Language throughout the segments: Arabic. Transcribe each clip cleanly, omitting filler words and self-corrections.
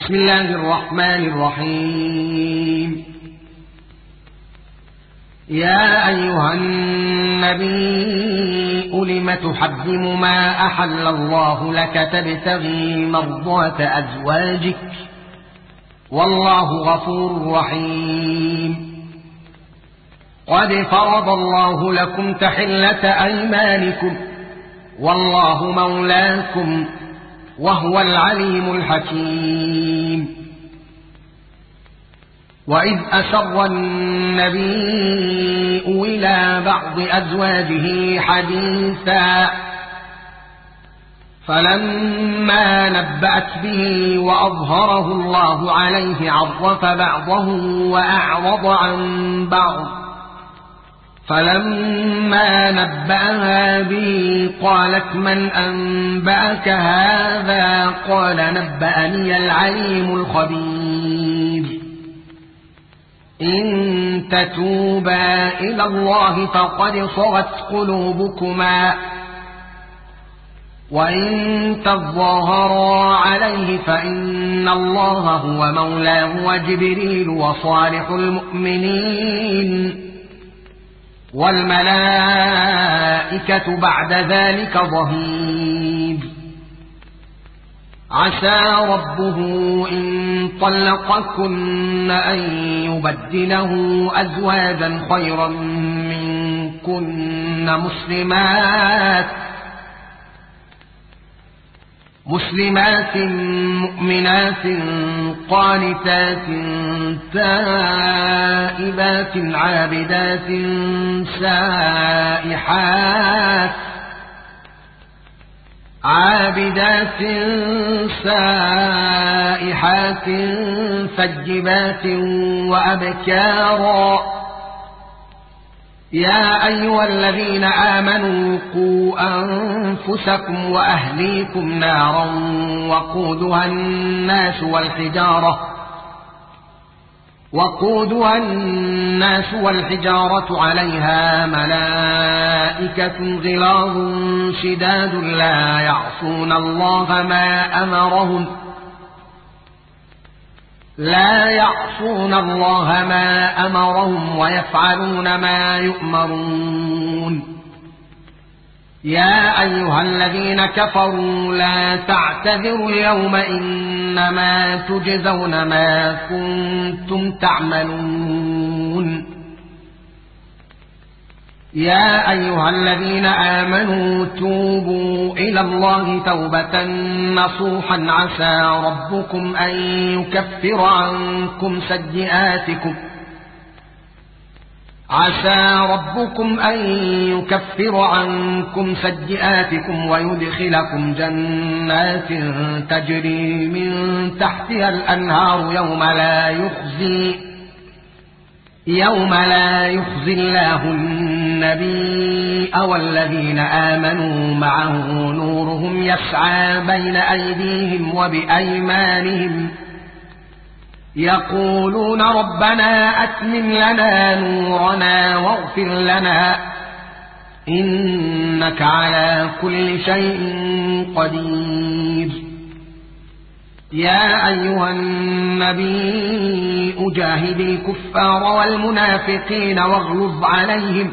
بسم الله الرحمن الرحيم. يا أيها النبي لم تحرم ما أحل الله لك تبتغي مرضات أزواجك والله غفور رحيم. قد فرض الله لكم تحلة أيمانكم والله مولاكم وهو العليم الحكيم. وإذ أسر النبي إلى بعض أزواجه حديثا فلما نبأت به وأظهره الله عليه عرف بعضه وأعرض عن بعض، فلما نبأها به قالت من أنبأك هذا؟ قال نبأني العليم الخبير. إن تتوبا إلى الله فقد صغت قلوبكما وإن تظاهرا عليه فإن الله هو مولاه وجبريل وصالح المؤمنين والملائكة بعد ذلك ظهير. عسى ربه إن طلقكن أن يبدله أزواجا خيرا منكن مسلمات مؤمنات قانتات تائبات عابدات سائحات ثيبات وأبكارا. يا أيها الذين آمنوا قوا أنفسكم وأهليكم نارا وقودها الناس والحجارة عليها ملائكة غلاظ شداد لا يعصون الله ما أمرهم ويفعلون ما يؤمرون. يا أيها الذين كفروا لا تعتذروا اليوم إنما تجزون ما كنتم تعملون. يا أيها الذين آمنوا توبوا إلى الله توبة نصوحا عسى ربكم أن يكفر عنكم سيئاتكم ويدخلكم جنات تجري من تحتها الأنهار يوم لا يخزي الله النبي والذين آمنوا معه نورهم يسعى بين أيديهم وبأيمانهم يقولون ربنا أتمم لنا نورنا واغفر لنا إنك على كل شيء قدير. يا أيها النبي جاهد الكفار والمنافقين واغلظ عليهم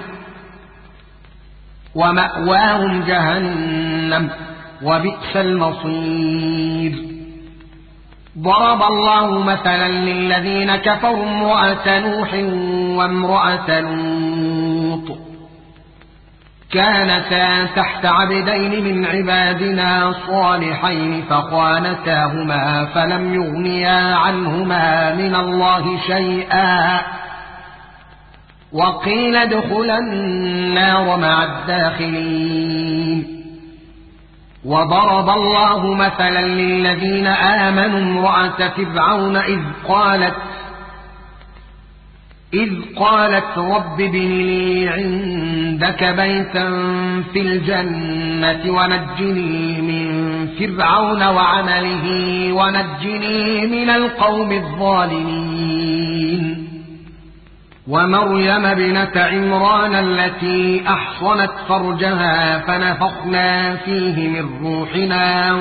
ومأواهم جهنم وبئس المصير. ضرب الله مثلا للذين كفروا امرأة نوح وامرأة لوط كانتا تحت عبدين من عبادنا صالحين فخانتاهما فلم يغنيا عنهما من الله شيئا وقيل ادخلا النار مع الداخلين. وضرب الله مثلا للذين آمنوا امرأة فرعون إذ قالت رب ابن لي عندك بيتا في الجنة ونجني من فرعون وعمله ونجني من القوم الظالمين. ومريم ابنة عمران التي أحصنت فرجها فنفخنا فيه من روحنا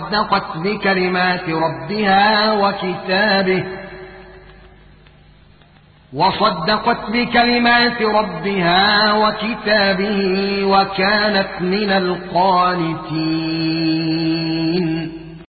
وصدقت بكلمات ربها وكتابه وكانت من القانتين.